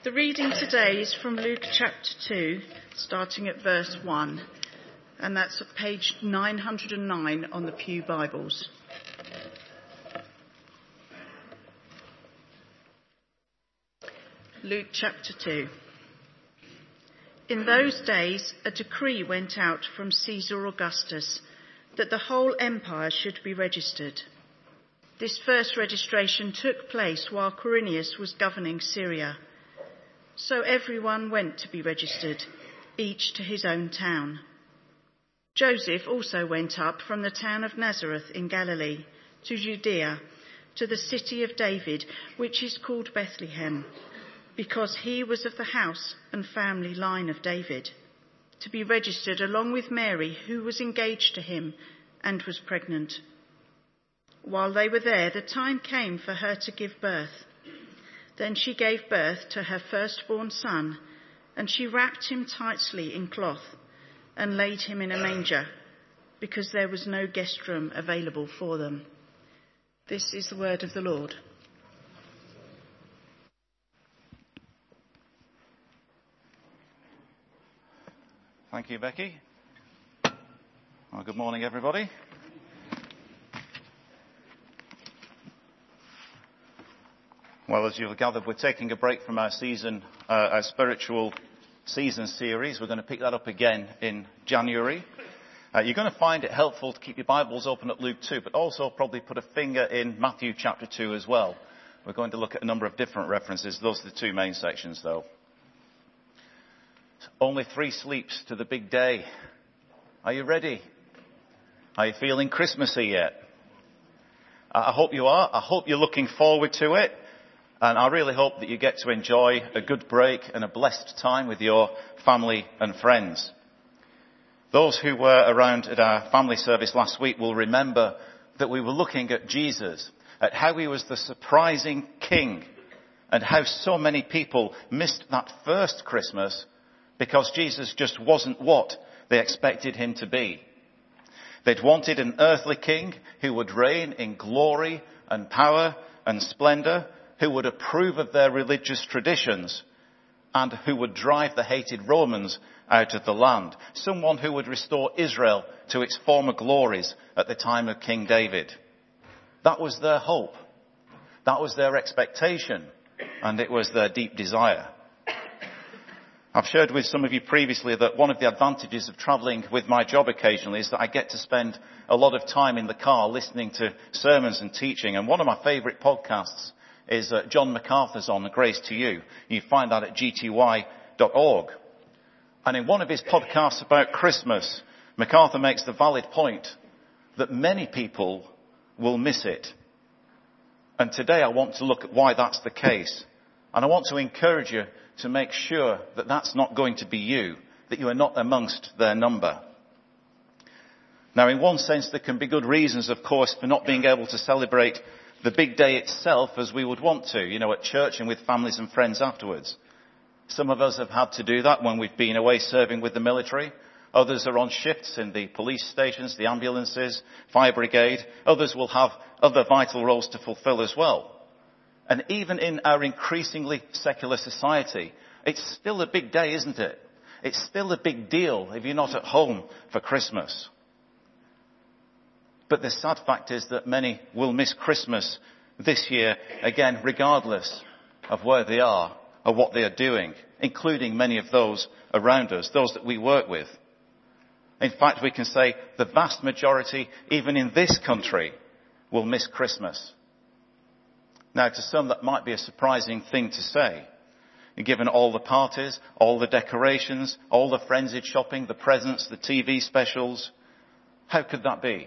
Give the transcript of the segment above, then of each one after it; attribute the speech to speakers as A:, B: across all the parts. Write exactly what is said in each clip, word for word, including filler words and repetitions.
A: The reading today is from Luke chapter two, starting at verse one, and that's at page nine hundred nine on the Pew Bibles. Luke chapter two. In those days, a decree went out from Caesar Augustus that the whole empire should be registered. This first registration took place while Quirinius was governing Syria. So everyone went to be registered, each to his own town. Joseph also went up from the town of Nazareth in Galilee to Judea, to the city of David, which is called Bethlehem, because he was of the house and family line of David, to be registered along with Mary, who was engaged to him and was pregnant. While they were there, the time came for her to give birth. Then she gave birth to her firstborn son, and she wrapped him tightly in cloth and laid him in a manger, because there was no guest room available for them. This is the word of the Lord.
B: Thank you, Becky. Well, good morning, everybody. Well, as you've gathered, we're taking a break from our season, uh, our spiritual season series. We're going to pick that up again in January. Uh, you're going to find it helpful to keep your Bibles open at Luke two, but also probably put a finger in Matthew chapter two as well. We're going to look at a number of different references. Those are the two main sections, though. Only three sleeps to the big day. Are you ready? Are you feeling Christmassy yet? I hope you are. I hope you're looking forward to it. And I really hope that you get to enjoy a good break and a blessed time with your family and friends. Those who were around at our family service last week will remember that we were looking at Jesus, at how he was the surprising king, and how so many people missed that first Christmas because Jesus just wasn't what they expected him to be. They'd wanted an earthly king who would reign in glory and power and splendor, who would approve of their religious traditions, and who would drive the hated Romans out of the land. Someone who would restore Israel to its former glories at the time of King David. That was their hope. That was their expectation. And it was their deep desire. I've shared with some of you previously that one of the advantages of travelling with my job occasionally is that I get to spend a lot of time in the car listening to sermons and teaching. And one of my favourite podcasts is uh, John MacArthur's on Grace to You. You find that at g t y dot org. And in one of his podcasts about Christmas, MacArthur makes the valid point that many people will miss it. And today I want to look at why that's the case. And I want to encourage you to make sure that that's not going to be you, that you are not amongst their number. Now, in one sense, there can be good reasons, of course, for not being able to celebrate the big day itself as we would want to, you know, at church and with families and friends afterwards. Some of us have had to do that when we've been away serving with the military. Others are on shifts in the police stations, the ambulances, fire brigade. Others will have other vital roles to fulfill as well. And even in our increasingly secular society, it's still a big day, isn't it? It's still a big deal if you're not at home for Christmas. But the sad fact is that many will miss Christmas this year, again, regardless of where they are or what they are doing, including many of those around us, those that we work with. In fact, we can say the vast majority, even in this country, will miss Christmas. Now, to some, that might be a surprising thing to say, given all the parties, all the decorations, all the frenzied shopping, the presents, the T V specials. How could that be?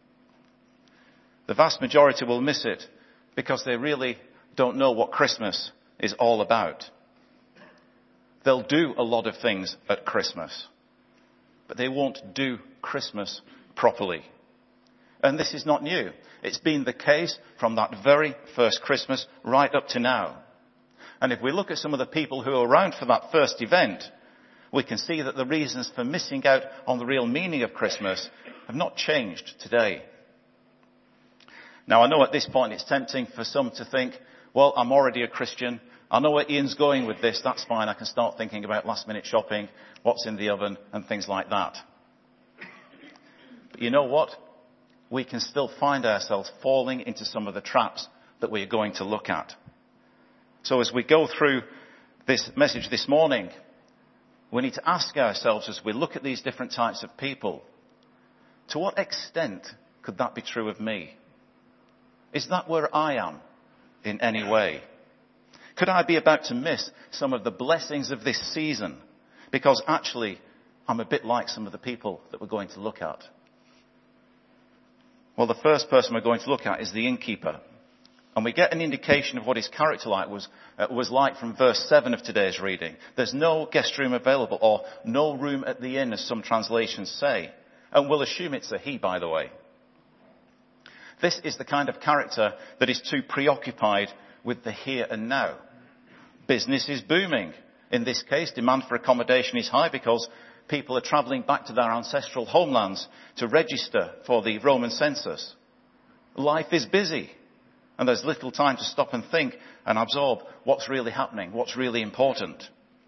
B: The vast majority will miss it because they really don't know what Christmas is all about. They'll do a lot of things at Christmas, but they won't do Christmas properly. And this is not new. It's been the case from that very first Christmas right up to now. And if we look at some of the people who are around for that first event, we can see that the reasons for missing out on the real meaning of Christmas have not changed today. Now, I know at this point it's tempting for some to think, well, I'm already a Christian. I know where Ian's going with this. That's fine. I can start thinking about last minute shopping, what's in the oven and things like that. But you know what? We can still find ourselves falling into some of the traps that we're going to look at. So as we go through this message this morning, we need to ask ourselves as we look at these different types of people, to what extent could that be true of me? Is that where I am in any way? Could I be about to miss some of the blessings of this season because actually I'm a bit like some of the people that we're going to look at? Well, the first person we're going to look at is the innkeeper. And we get an indication of what his character like was, uh, was like from verse seven of today's reading. There's no guest room available, or no room at the inn, as some translations say. And we'll assume it's a he, by the way. This is the kind of character that is too preoccupied with the here and now. Business is booming. In this case, demand for accommodation is high because people are travelling back to their ancestral homelands to register for the Roman census. Life is busy, and there's little time to stop and think and absorb what's really happening, what's really important.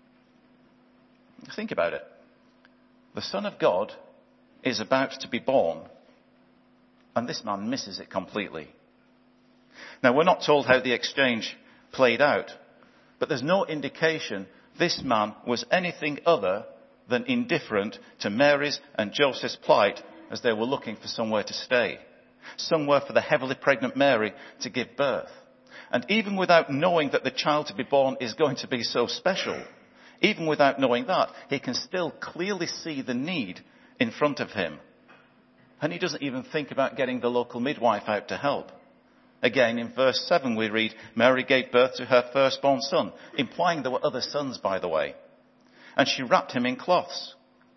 B: Think about it. The Son of God is about to be born, and this man misses it completely. Now, we're not told how the exchange played out, but there's no indication this man was anything other than indifferent to Mary's and Joseph's plight as they were looking for somewhere to stay, somewhere for the heavily pregnant Mary to give birth. And even without knowing that the child to be born is going to be so special, even without knowing that, he can still clearly see the need in front of him. And he doesn't even think about getting the local midwife out to help. Again, in verse seven we read, Mary gave birth to her firstborn son, implying there were other sons, by the way. And she wrapped him in cloths.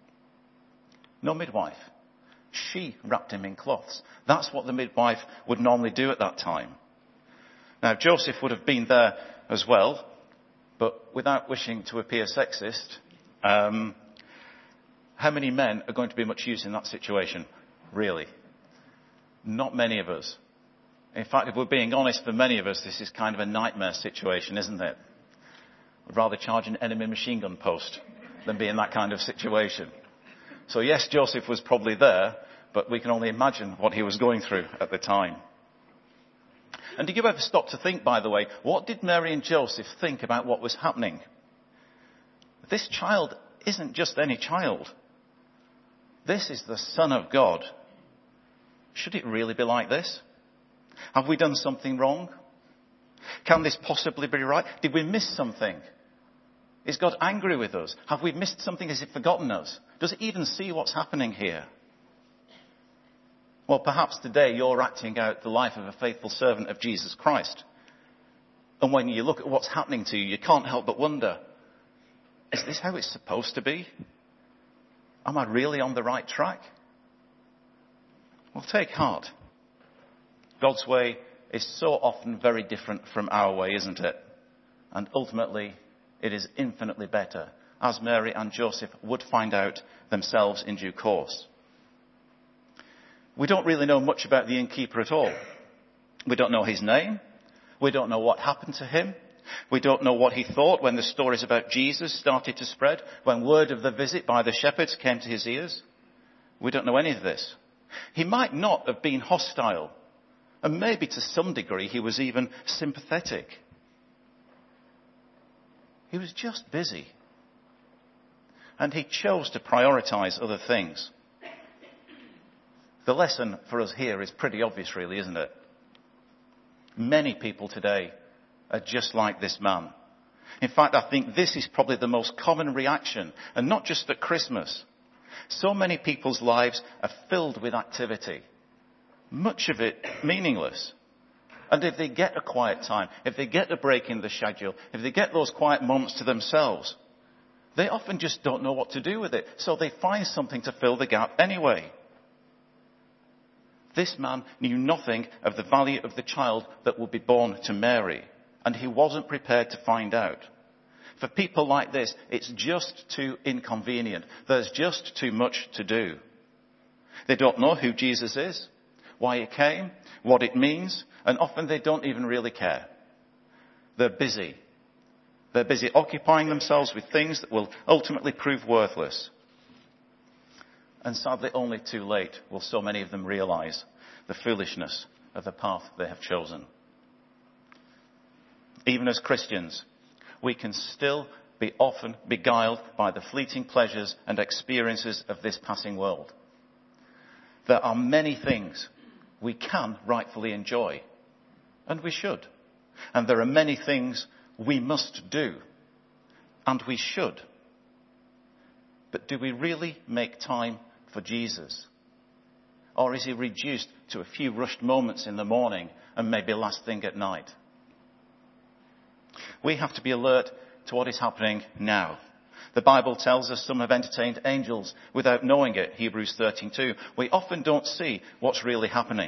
B: No midwife. She wrapped him in cloths. That's what the midwife would normally do at that time. Now, Joseph would have been there as well, but without wishing to appear sexist, um, how many men are going to be much use in that situation? Really? Not many of us. In fact, if we're being honest, for many of us, this is kind of a nightmare situation, isn't it? I'd rather charge an enemy machine gun post than be in that kind of situation. So yes, Joseph was probably there, but we can only imagine what he was going through at the time. And did you ever stop to think, by the way, what did Mary and Joseph think about what was happening? This child isn't just any child. This is the Son of God. Should it really be like this? Have we done something wrong? Can this possibly be right? Did we miss something? Is God angry with us? Have we missed something? Has he forgotten us? Does he even see what's happening here? Well, perhaps today you're acting out the life of a faithful servant of Jesus Christ. And when you look at what's happening to you, you can't help but wonder, is this how it's supposed to be? Am I really on the right track? Well, take heart. God's way is so often very different from our way, isn't it? And ultimately, it is infinitely better, as Mary and Joseph would find out themselves in due course. We don't really know much about the innkeeper at all. We don't know his name. We don't know what happened to him. We don't know what he thought when the stories about Jesus started to spread, when word of the visit by the shepherds came to his ears. We don't know any of this. He might not have been hostile. And maybe to some degree he was even sympathetic. He was just busy. And he chose to prioritize other things. The lesson for us here is pretty obvious, really, isn't it? Many people today are just like this man. In fact, I think this is probably the most common reaction, and not just at Christmas. So many people's lives are filled with activity. Much of it meaningless. And if they get a quiet time, if they get a break in the schedule, if they get those quiet moments to themselves, they often just don't know what to do with it. So they find something to fill the gap anyway. This man knew nothing of the value of the child that would be born to Mary, and he wasn't prepared to find out. For people like this, it's just too inconvenient. There's just too much to do. They don't know who Jesus is, why he came, what it means, and often they don't even really care. They're busy, They're busy occupying themselves with things that will ultimately prove worthless. And sadly, only too late will so many of them realize the foolishness of the path they have chosen. Even as Christians, we can still be often beguiled by the fleeting pleasures and experiences of this passing world. There are many things we can rightfully enjoy, and we should. And there are many things we must do, and we should. But do we really make time for Jesus? Or is he reduced to a few rushed moments in the morning and maybe last thing at night? We have to be alert to what is happening now. The Bible tells us some have entertained angels without knowing it, Hebrews thirteen two. We often don't see what's really happening.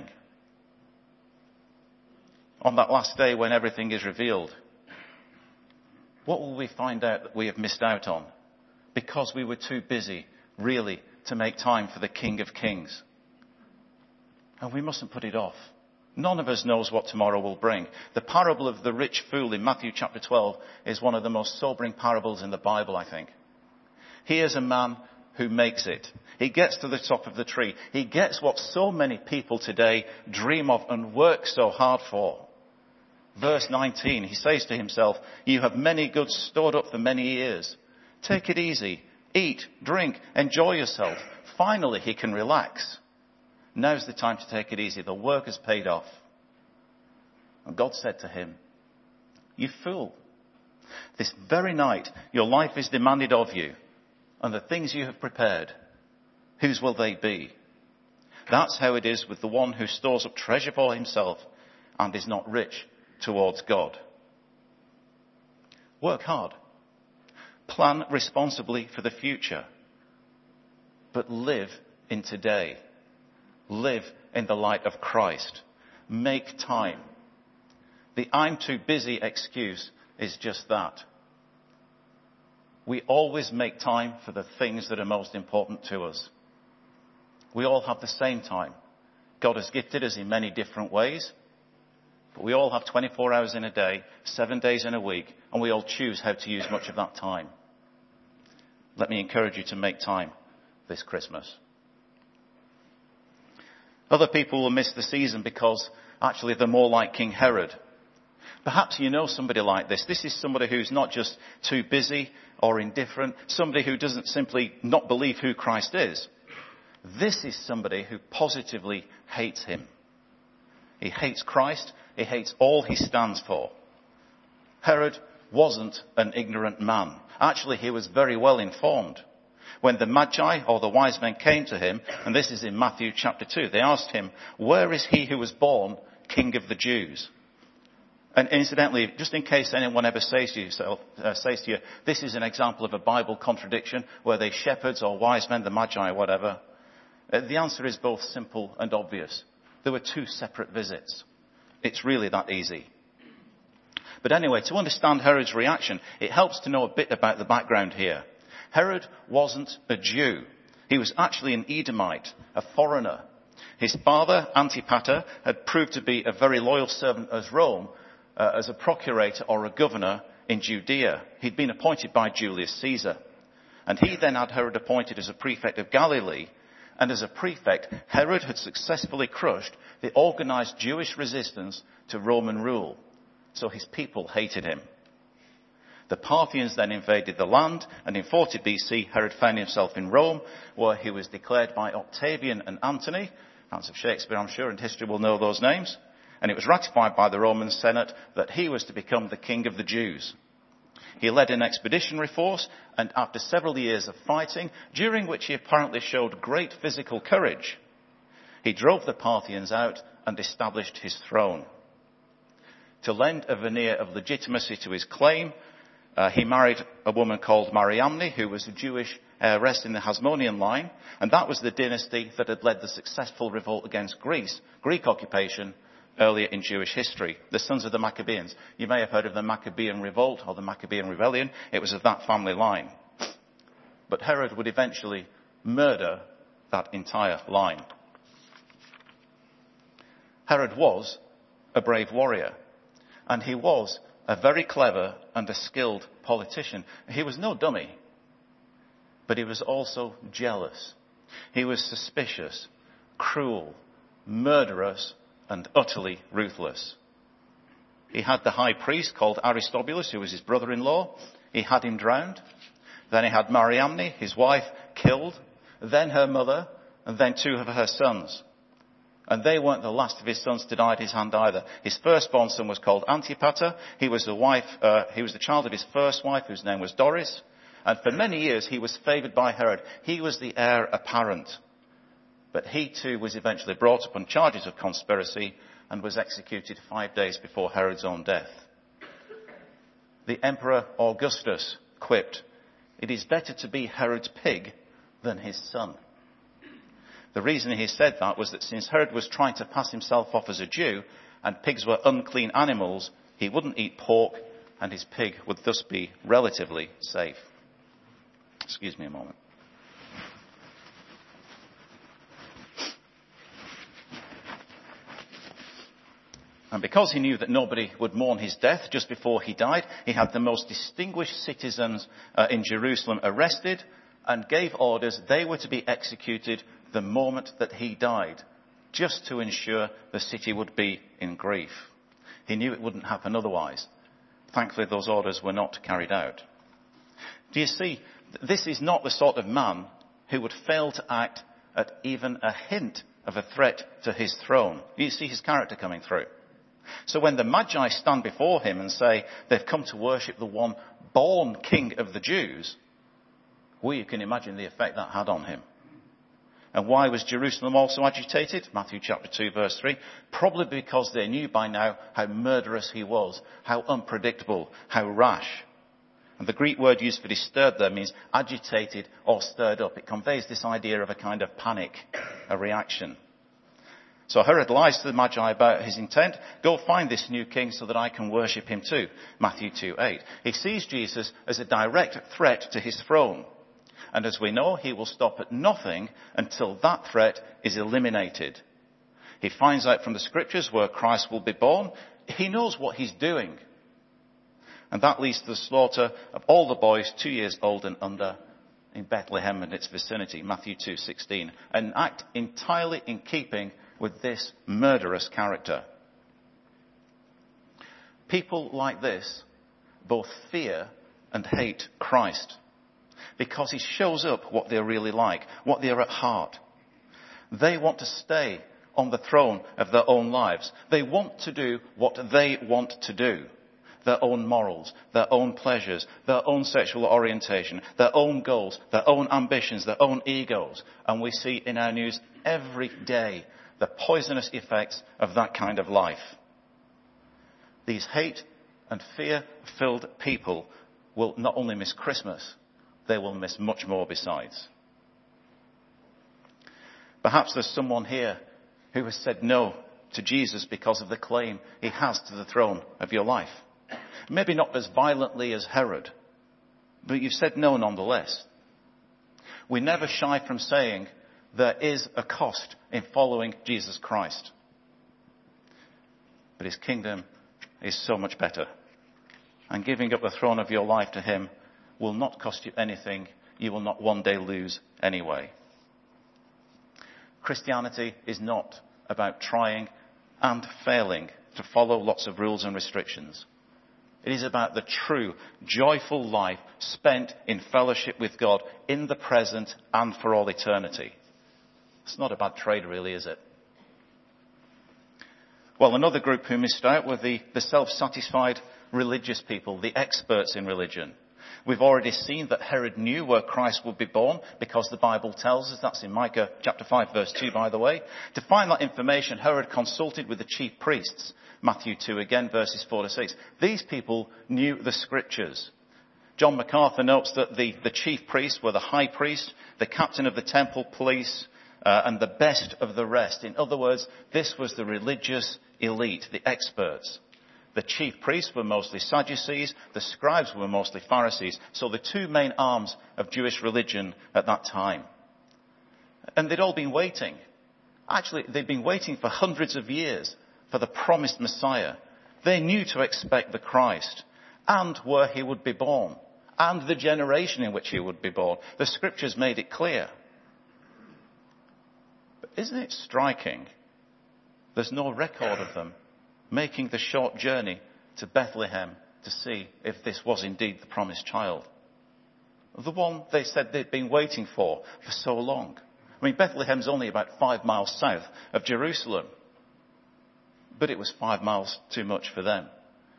B: On that last day when everything is revealed, what will we find out that we have missed out on? Because we were too busy, really, to make time for the King of Kings. And we mustn't put it off. None of us knows what tomorrow will bring. The parable of the rich fool in Matthew chapter twelve is one of the most sobering parables in the Bible, I think. Here's a man who makes it. He gets to the top of the tree. He gets what so many people today dream of and work so hard for. Verse nineteen, he says to himself, "You have many goods stored up for many years. Take it easy. Eat, drink, enjoy yourself." Finally, he can relax. Now's the time to take it easy. The work has paid off. And God said to him, "You fool. This very night your life is demanded of you, and the things you have prepared, whose will they be?" That's how it is with the one who stores up treasure for himself and is not rich towards God. Work hard. Plan responsibly for the future. But live in today. Live in the light of Christ. Make time. The "I'm too busy" excuse is just that. We always make time for the things that are most important to us. We all have the same time. God has gifted us in many different ways. But we all have twenty-four hours in a day, seven days in a week, and we all choose how to use much of that time. Let me encourage you to make time this Christmas. Other people will miss the season because actually they're more like King Herod. Perhaps you know somebody like this. This is somebody who's not just too busy or indifferent, somebody who doesn't simply not believe who Christ is. This is somebody who positively hates him. He hates Christ. He hates all he stands for. Herod wasn't an ignorant man. Actually, he was very well informed. When the Magi, or the wise men, came to him, and this is in Matthew chapter two, they asked him, "Where is he who was born King of the Jews?" And incidentally, just in case anyone ever says to, yourself, uh, says to you, this is an example of a Bible contradiction, where they shepherds or wise men, the Magi or whatever, uh, the answer is both simple and obvious. There were two separate visits. It's really that easy. But anyway, to understand Herod's reaction, it helps to know a bit about the background here. Herod wasn't a Jew. He was actually an Edomite, a foreigner. His father, Antipater, had proved to be a very loyal servant of Rome uh, as a procurator or a governor in Judea. He'd been appointed by Julius Caesar. And he then had Herod appointed as a prefect of Galilee. And as a prefect, Herod had successfully crushed the organized Jewish resistance to Roman rule. So his people hated him. The Parthians then invaded the land, and in forty B C, Herod found himself in Rome, where he was declared by Octavian and Antony, fans of Shakespeare, I'm sure, and history will know those names, and it was ratified by the Roman Senate that he was to become the king of the Jews. He led an expeditionary force, and after several years of fighting, during which he apparently showed great physical courage, he drove the Parthians out and established his throne. To lend a veneer of legitimacy to his claim, Uh, he married a woman called Mariamne, who was a Jewish heiress in the Hasmonean line, and that was the dynasty that had led the successful revolt against Greece, Greek occupation, earlier in Jewish history, the sons of the Maccabeans. You may have heard of the Maccabean Revolt or the Maccabean Rebellion. It was of that family line. But Herod would eventually murder that entire line. Herod was a brave warrior, and he was a very clever and a skilled politician. He was no dummy, but he was also jealous. He was suspicious, cruel, murderous, and utterly ruthless. He had the high priest called Aristobulus, who was his brother-in-law. He had him drowned. Then he had Mariamne, his wife, killed. Then her mother, and then two of her sons. And they weren't the last of his sons to die at his hand either. His firstborn son was called Antipater. He was the wife, uh, he was the child of his first wife, whose name was Doris. And for many years he was favoured by Herod. He was the heir apparent. But he too was eventually brought up on charges of conspiracy and was executed five days before Herod's own death. The Emperor Augustus quipped, "It is better to be Herod's pig than his son." The reason he said that was that since Herod was trying to pass himself off as a Jew and pigs were unclean animals, he wouldn't eat pork and his pig would thus be relatively safe. Excuse me a moment. And because he knew that nobody would mourn his death just before he died, he had the most distinguished citizens uh, in Jerusalem arrested and gave orders they were to be executed the moment that he died, just to ensure the city would be in grief. He knew it wouldn't happen otherwise. Thankfully, those orders were not carried out. Do you see, this is not the sort of man who would fail to act at even a hint of a threat to his throne. You see his character coming through. So when the Magi stand before him and say they've come to worship the one born King of the Jews, well, you can imagine the effect that had on him. And why was Jerusalem also agitated? Matthew chapter two verse three. Probably because they knew by now how murderous he was, how unpredictable, how rash. And the Greek word used for disturbed there means agitated or stirred up. It conveys this idea of a kind of panic, a reaction. So Herod lies to the Magi about his intent. Go find this new king so that I can worship him too. Matthew two eight. He sees Jesus as a direct threat to his throne. And as we know, he will stop at nothing until that threat is eliminated. He finds out from the scriptures where Christ will be born. He knows what he's doing. And that leads to the slaughter of all the boys two years old and under in Bethlehem and its vicinity. Matthew two sixteen. An act entirely in keeping with this murderous character. People like this both fear and hate Christ because he shows up what they're really like, what they're at heart. They want to stay on the throne of their own lives. They want to do what they want to do. Their own morals, their own pleasures, their own sexual orientation, their own goals, their own ambitions, their own egos. And we see in our news every day the poisonous effects of that kind of life. These hate and fear-filled people will not only miss Christmas, they will miss much more besides. Perhaps there's someone here who has said no to Jesus because of the claim he has to the throne of your life. Maybe not as violently as Herod, but you've said no nonetheless. We never shy from saying there is a cost in following Jesus Christ. But his kingdom is so much better. And giving up the throne of your life to him will not cost you anything you will not one day lose anyway. Christianity is not about trying and failing to follow lots of rules and restrictions. It is about the true, joyful life spent in fellowship with God in the present and for all eternity. It's not a bad trade, really, is it? Well, another group who missed out were the, the self-satisfied religious people, the experts in religion. We've already seen that Herod knew where Christ would be born because the Bible tells us. That's in Micah chapter five verse two, by the way. To find that information, Herod consulted with the chief priests. Matthew two again, verses four to six. These people knew the scriptures. John MacArthur notes that the, the chief priests were the high priest, the captain of the temple police, uh, and the best of the rest. In other words, this was the religious elite, the experts. The chief priests were mostly Sadducees. The scribes were mostly Pharisees. So the two main arms of Jewish religion at that time. And they'd all been waiting. Actually, they'd been waiting for hundreds of years for the promised Messiah. They knew to expect the Christ and where he would be born and the generation in which he would be born. The scriptures made it clear. But isn't it striking? There's no record of them making the short journey to Bethlehem to see if this was indeed the promised child. The one they said they'd been waiting for for so long. I mean, Bethlehem's only about five miles south of Jerusalem. But it was five miles too much for them.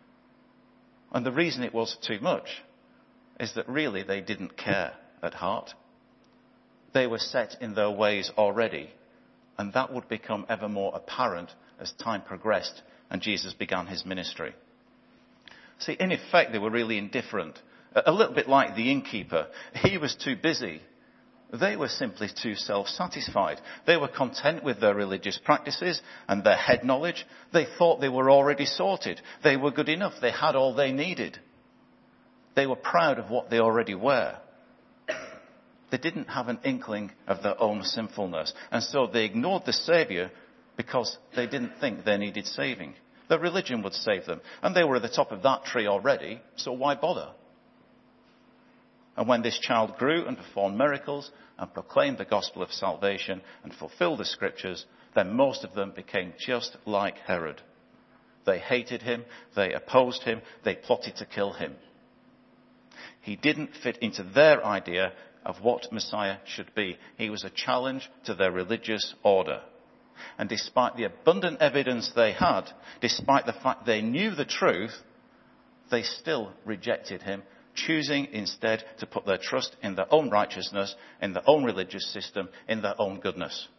B: And the reason it was too much is that really they didn't care at heart. They were set in their ways already, and that would become ever more apparent as time progressed and Jesus began his ministry. See, in effect, they were really indifferent. A little bit like the innkeeper. He was too busy. They were simply too self-satisfied. They were content with their religious practices and their head knowledge. They thought they were already sorted. They were good enough. They had all they needed. They were proud of what they already were. They didn't have an inkling of their own sinfulness. And so they ignored the Saviour because they didn't think they needed saving. Their religion would save them. And they were at the top of that tree already, so why bother? And when this child grew and performed miracles and proclaimed the gospel of salvation and fulfilled the scriptures, then most of them became just like Herod. They hated him, they opposed him, they plotted to kill him. He didn't fit into their idea of what Messiah should be. He was a challenge to their religious order. And despite the abundant evidence they had, despite the fact they knew the truth, they still rejected him, choosing instead to put their trust in their own righteousness, in their own religious system, in their own goodness.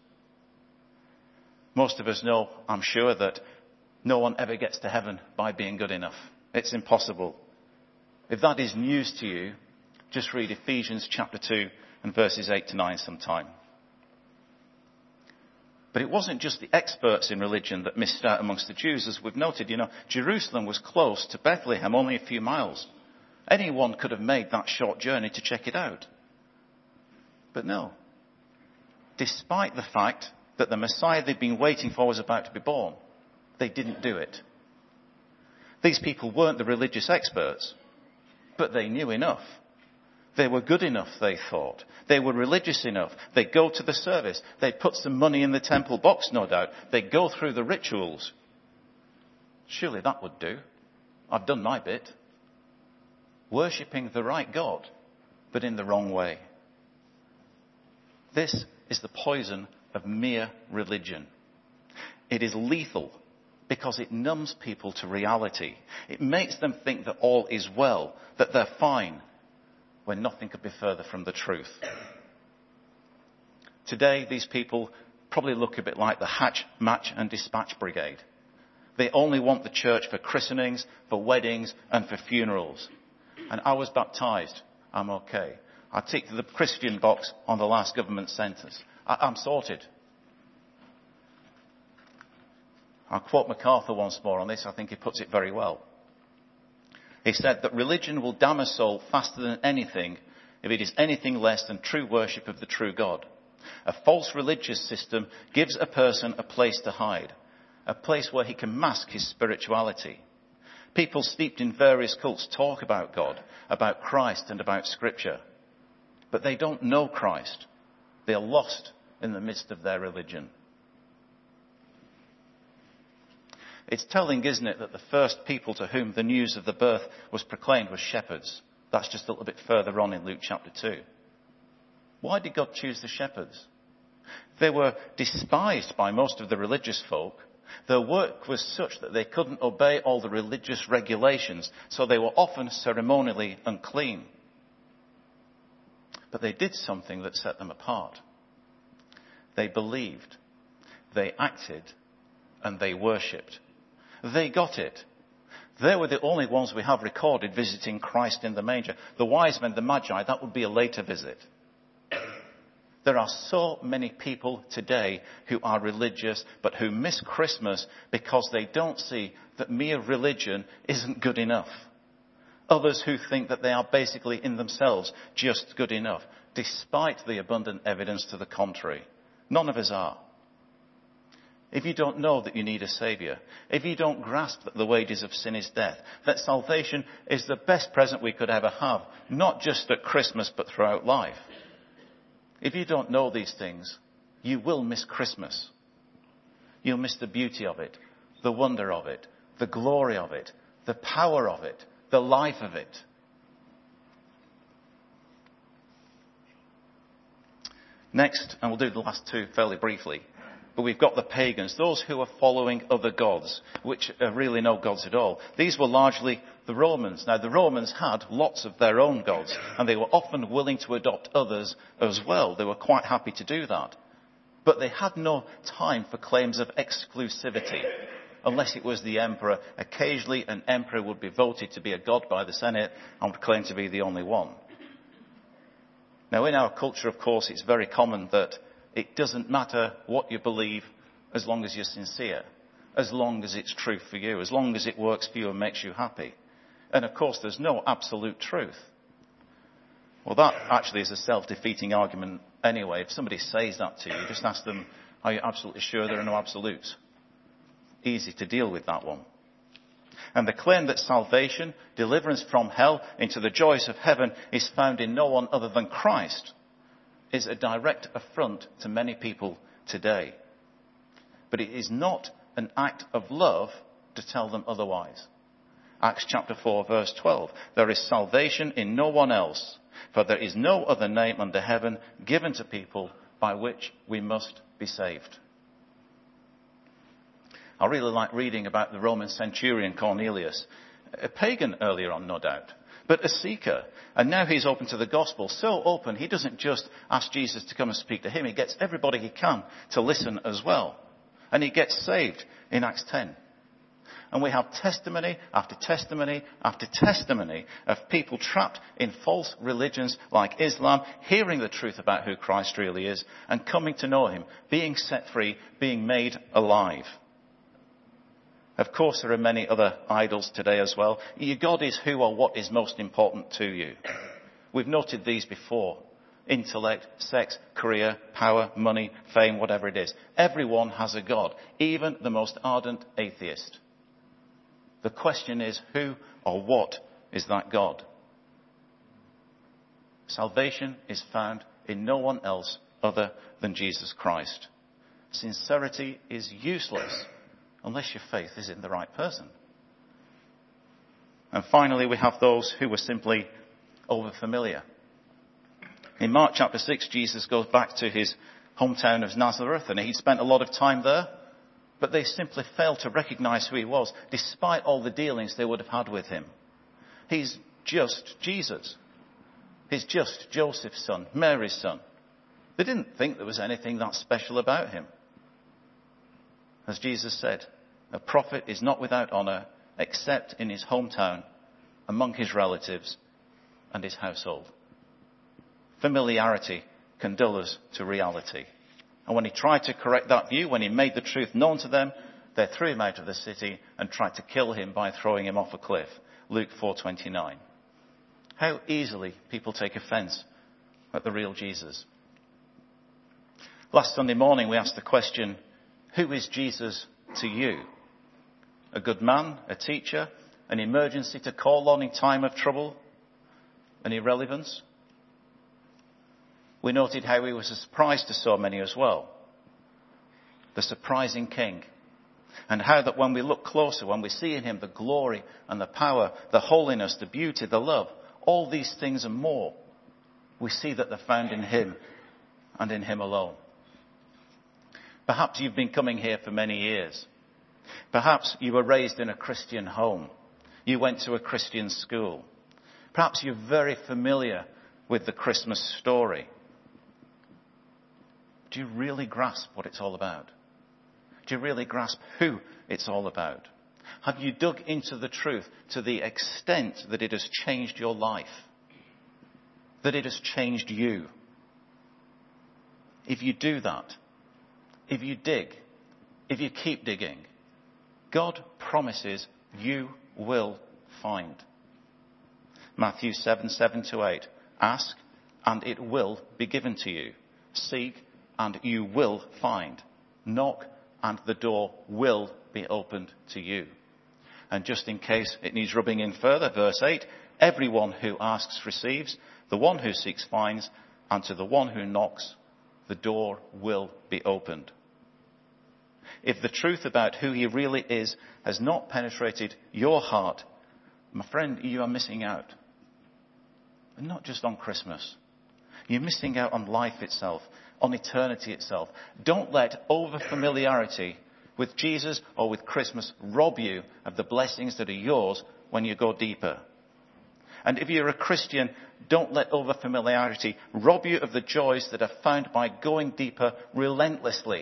B: Most of us know, I'm sure, that no one ever gets to heaven by being good enough. It's impossible. If that is news to you, just read Ephesians chapter two and verses eight to nine sometime. But it wasn't just the experts in religion that missed out amongst the Jews. As we've noted, you know, Jerusalem was close to Bethlehem, only a few miles. Anyone could have made that short journey to check it out. But no. Despite the fact that the Messiah they'd been waiting for was about to be born, they didn't do it. These people weren't the religious experts, but they knew enough. They were good enough, they thought. They were religious enough. They'd go to the service. They'd put some money in the temple box, no doubt. They'd go through the rituals. Surely that would do. I've done my bit. Worshipping the right God, but in the wrong way. This is the poison of mere religion. It is lethal because it numbs people to reality. It makes them think that all is well, that they're fine, when nothing could be further from the truth. Today, these people probably look a bit like the Hatch, Match and Dispatch Brigade. They only want the church for christenings, for weddings and for funerals. And I was baptised. I'm okay. I ticked the Christian box on the last government census. I, I'm sorted. I'll quote MacArthur once more on this. I think he puts it very well. He said that religion will damn a soul faster than anything if it is anything less than true worship of the true God. A false religious system gives a person a place to hide, a place where he can mask his spirituality. People steeped in various cults talk about God, about Christ and about Scripture. But they don't know Christ. They are lost in the midst of their religion. It's telling, isn't it, that the first people to whom the news of the birth was proclaimed were shepherds. That's just a little bit further on in Luke chapter two. Why did God choose the shepherds? They were despised by most of the religious folk. Their work was such that they couldn't obey all the religious regulations, so they were often ceremonially unclean. But they did something that set them apart. They believed, they acted, and they worshipped. They got it. They were the only ones we have recorded visiting Christ in the manger. The wise men, the magi, that would be a later visit. There are so many people today who are religious but who miss Christmas because they don't see that mere religion isn't good enough. Others who think that they are basically in themselves just good enough, despite the abundant evidence to the contrary. None of us are. if you don't know that you need a saviour, if you don't grasp that the wages of sin is death, that salvation is the best present we could ever have, not just at Christmas but throughout life. If you don't know these things, you will miss Christmas. You'll miss the beauty of it, the wonder of it, the glory of it, the power of it, the life of it. Next, and we'll do the last two fairly briefly, but we've got the pagans, those who are following other gods, which are really no gods at all. These were largely the Romans. Now, the Romans had lots of their own gods, and they were often willing to adopt others as well. They were quite happy to do that. But they had no time for claims of exclusivity, unless it was the emperor. Occasionally, an emperor would be voted to be a god by the Senate and would claim to be the only one. Now, in our culture, of course, it's very common that it doesn't matter what you believe as long as you're sincere, as long as it's true for you, as long as it works for you and makes you happy. And, of course, there's no absolute truth. Well, that actually is a self-defeating argument anyway. If somebody says that to you, just ask them, are you absolutely sure there are no absolutes? Easy to deal with that one. And the claim that salvation, deliverance from hell into the joys of heaven is found in no one other than Christ is a direct affront to many people today. But it is not an act of love to tell them otherwise. Acts chapter four, verse twelve. There is salvation in no one else, for there is no other name under heaven given to people by which we must be saved. I really like reading about the Roman centurion Cornelius, a pagan earlier on, no doubt, but a seeker. And now he's open to the gospel, so open he doesn't just ask Jesus to come and speak to him. He gets everybody he can to listen as well. And he gets saved in Acts ten. And we have testimony after testimony after testimony of people trapped in false religions like Islam, hearing the truth about who Christ really is and coming to know him, being set free, being made alive. Of course, there are many other idols today as well. Your God is who or what is most important to you. We've noted these before. Intellect, sex, career, power, money, fame, whatever it is. Everyone has a God, even the most ardent atheist. The question is, who or what is that God? Salvation is found in no one else other than Jesus Christ. Sincerity is useless unless your faith is in the right person. And finally, we have those who were simply overfamiliar. In Mark chapter six, Jesus goes back to his hometown of Nazareth, and he spent a lot of time there, but they simply failed to recognize who he was, despite all the dealings they would have had with him. He's just Jesus. He's just Joseph's son, Mary's son. They didn't think there was anything that special about him. As Jesus said, a prophet is not without honor except in his hometown, among his relatives and his household. Familiarity can dull us to reality. And when he tried to correct that view, when he made the truth known to them, they threw him out of the city and tried to kill him by throwing him off a cliff. Luke four twenty-nine. How easily people take offense at the real Jesus. Last Sunday morning we asked the question, who is Jesus to you? A good man, a teacher, an emergency to call on in time of trouble, an irrelevance? We noted how he was a surprise to so many as well. The surprising king. And how that when we look closer, when we see in him the glory and the power, the holiness, the beauty, the love, all these things and more, we see that they're found in him and in him alone. Perhaps you've been coming here for many years. Perhaps you were raised in a Christian home. You went to a Christian school. Perhaps you're very familiar with the Christmas story. Do you really grasp what it's all about? Do you really grasp who it's all about? Have you dug into the truth to the extent that it has changed your life? That it has changed you? If you do that, if you dig, if you keep digging, God promises you will find. Matthew seven, seven to eight. Ask and it will be given to you. Seek and you will find. Knock and the door will be opened to you. And just in case it needs rubbing in further, verse eight, everyone who asks receives, the one who seeks finds, and to the one who knocks, the door will be opened. If the truth about who he really is has not penetrated your heart, my friend, you are missing out. And not just on Christmas. You're missing out on life itself, on eternity itself. Don't let over-familiarity with Jesus or with Christmas rob you of the blessings that are yours when you go deeper. And if you're a Christian, don't let over-familiarity rob you of the joys that are found by going deeper relentlessly.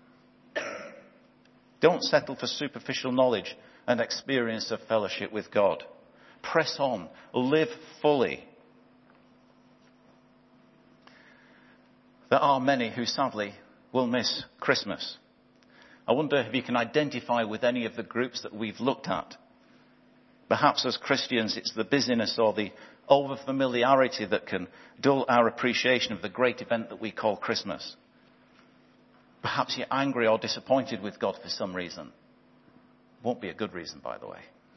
B: Don't settle for superficial knowledge and experience of fellowship with God. Press on. Live fully. There are many who sadly will miss Christmas. I wonder if you can identify with any of the groups that we've looked at. Perhaps as Christians it's the busyness or the over-familiarity that can dull our appreciation of the great event that we call Christmas. Perhaps you're angry or disappointed with God for some reason. Won't be a good reason, by the way.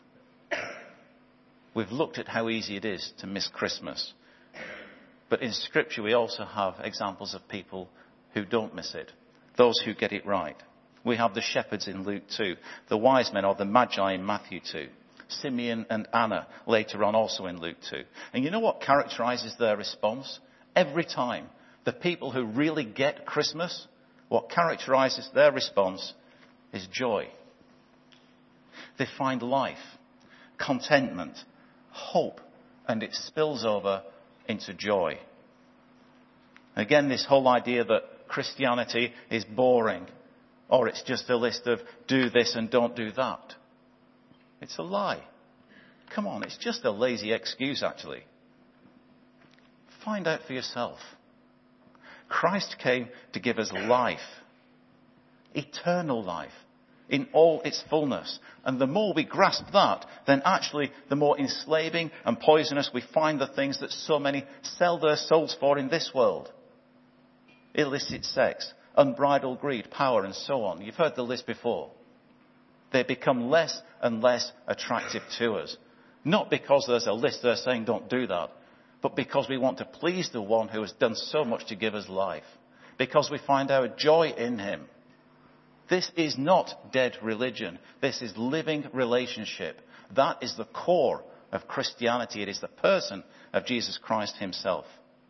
B: We've looked at how easy it is to miss Christmas. But in Scripture we also have examples of people who don't miss it. Those who get it right. We have the shepherds in Luke two. The wise men or the magi in Matthew two. Simeon and Anna later on also in Luke two. And you know what characterizes their response? Every time, the people who really get Christmas, what characterizes their response is joy. They find life, contentment, hope, and it spills over into joy. Again, this whole idea that Christianity is boring, or it's just a list of do this and don't do that. It's a lie. Come on, it's just a lazy excuse, actually. Find out for yourself. Christ came to give us life, eternal life, in all its fullness. And the more we grasp that, then actually the more enslaving and poisonous we find the things that so many sell their souls for in this world. Illicit sex, unbridled greed, power, and so on. You've heard the list before. They become less and less attractive to us. Not because there's a list there saying don't do that, but because we want to please the one who has done so much to give us life. Because we find our joy in him. This is not dead religion. This is living relationship. That is the core of Christianity. It is the person of Jesus Christ himself.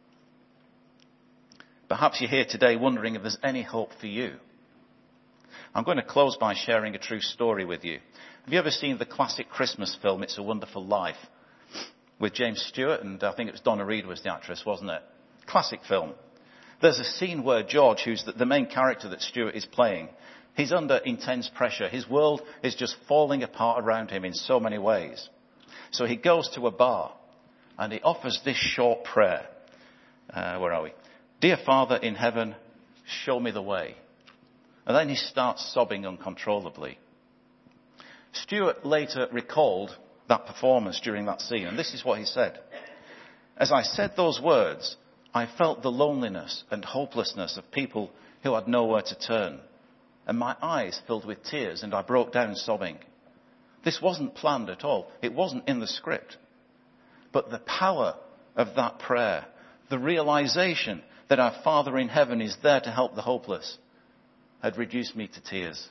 B: Perhaps you're here today wondering if there's any hope for you. I'm going to close by sharing a true story with you. Have you ever seen the classic Christmas film, It's a Wonderful Life? With James Stewart, and I think it was Donna Reed was the actress, wasn't it? Classic film. There's a scene where George, who's the, the main character that Stewart is playing, he's under intense pressure. His world is just falling apart around him in so many ways. So he goes to a bar and he offers this short prayer. Uh, where are we? Dear Father in heaven, show me the way. And then he starts sobbing uncontrollably. Stewart later recalled that performance during that scene, and this is what he said. As I said those words, I felt the loneliness and hopelessness of people who had nowhere to turn, and my eyes filled with tears, and I broke down sobbing. This wasn't planned at all. It wasn't in the script. But the power of that prayer, the realization that our Father in heaven is there to help the hopeless, had reduced me to tears.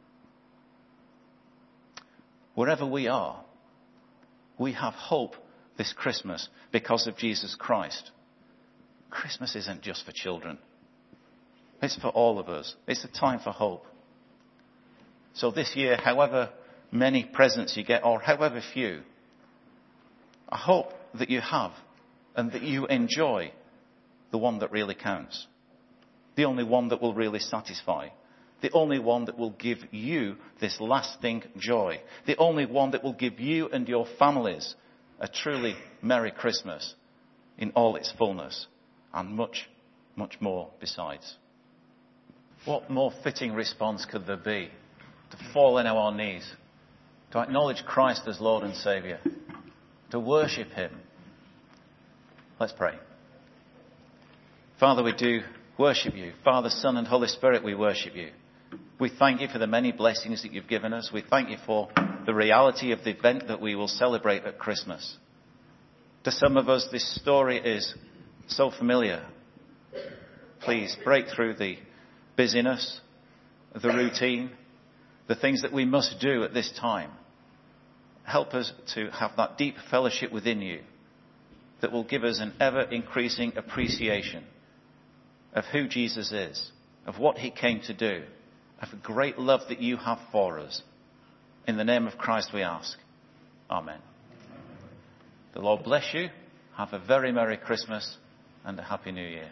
B: Wherever we are, we have hope this Christmas because of Jesus Christ. Christmas isn't just for children. It's for all of us. It's a time for hope. So this year, however many presents you get, or however few, I hope that you have and that you enjoy the one that really counts. The only one that will really satisfy. The only one that will give you this lasting joy. The only one that will give you and your families a truly Merry Christmas in all its fullness. And much, much more besides. What more fitting response could there be to fall on our knees, to acknowledge Christ as Lord and Saviour, to worship him? Let's pray. Father, we do worship you. Father, Son and Holy Spirit, we worship you. We thank you for the many blessings that you've given us. We thank you for the reality of the event that we will celebrate at Christmas. To some of us, this story is so familiar. Please break through the busyness, the routine, the things that we must do at this time. Help us to have that deep fellowship within you that will give us an ever-increasing appreciation of who Jesus is, of what he came to do, of the great love that you have for us. In the name of Christ we ask. Amen. The Lord bless you. Have a very Merry Christmas and a Happy New Year.